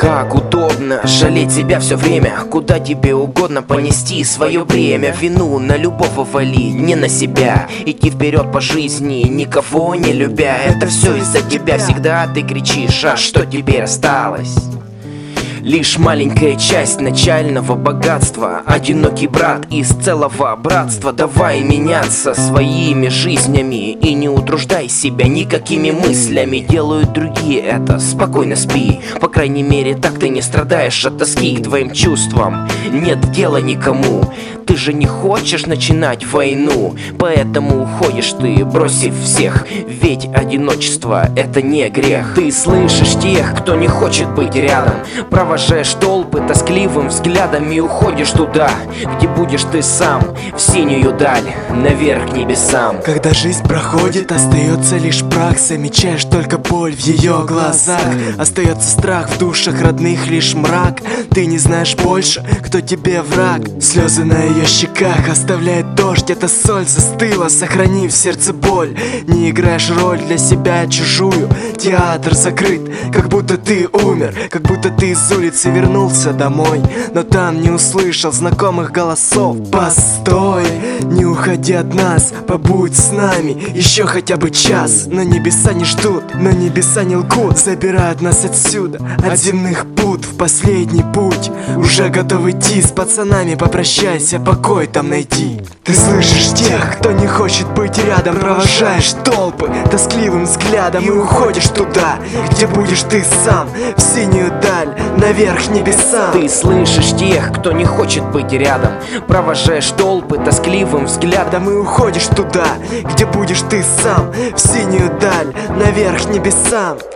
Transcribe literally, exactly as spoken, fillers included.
Как удобно жалеть себя все время, куда тебе угодно понести свое бремя. Вину на любого вали, не на себя. Идти вперед по жизни, никого не любя. Это все из-за тебя, всегда ты кричишь, а что теперь осталось? Лишь маленькая часть начального богатства. Одинокий брат из целого братства. Давай меняться своими жизнями и не утруждай себя никакими мыслями. Делают другие это, спокойно спи. По крайней мере так ты не страдаешь от тоски. К твоим чувствам нет дела никому. Ты же не хочешь начинать войну, поэтому уходишь ты, бросив всех. Ведь одиночество — это не грех. Ты слышишь тех, кто не хочет быть рядом, провожаешь толпы тоскливым взглядом и уходишь туда, где будешь ты сам, в синюю даль, наверх к небесам. Когда жизнь проходит, остается лишь прах. Замечаешь только боль в ее глазах. Остается страх в душах родных, лишь мрак. Ты не знаешь больше, кто тебе враг. Слезы на ее щеках оставляет дождь. Эта соль застыла, сохранив в сердце боль. Не играешь роль для себя чужую. Театр закрыт, как будто ты умер, как будто ты из улицы вернулся домой, но там не услышал знакомых голосов. Постой, не уходи от нас, побудь с нами еще хотя бы час. Но небеса не ждут, но небеса не лгут. Забирают нас отсюда, от земных пут в последний путь. Уже готов идти, с пацанами попрощайся, покой там найди. Ты слышишь тех, кто не хочет быть рядом, провожаешь толпы тоскливым взглядом и уходишь туда, где будешь ты сам, в синюю даль, наверх небесам. Ты слышишь тех, кто не хочет быть рядом, провожаешь толпы тоскливым взглядом и уходишь туда, где будешь ты сам, в синюю даль, наверх небесам.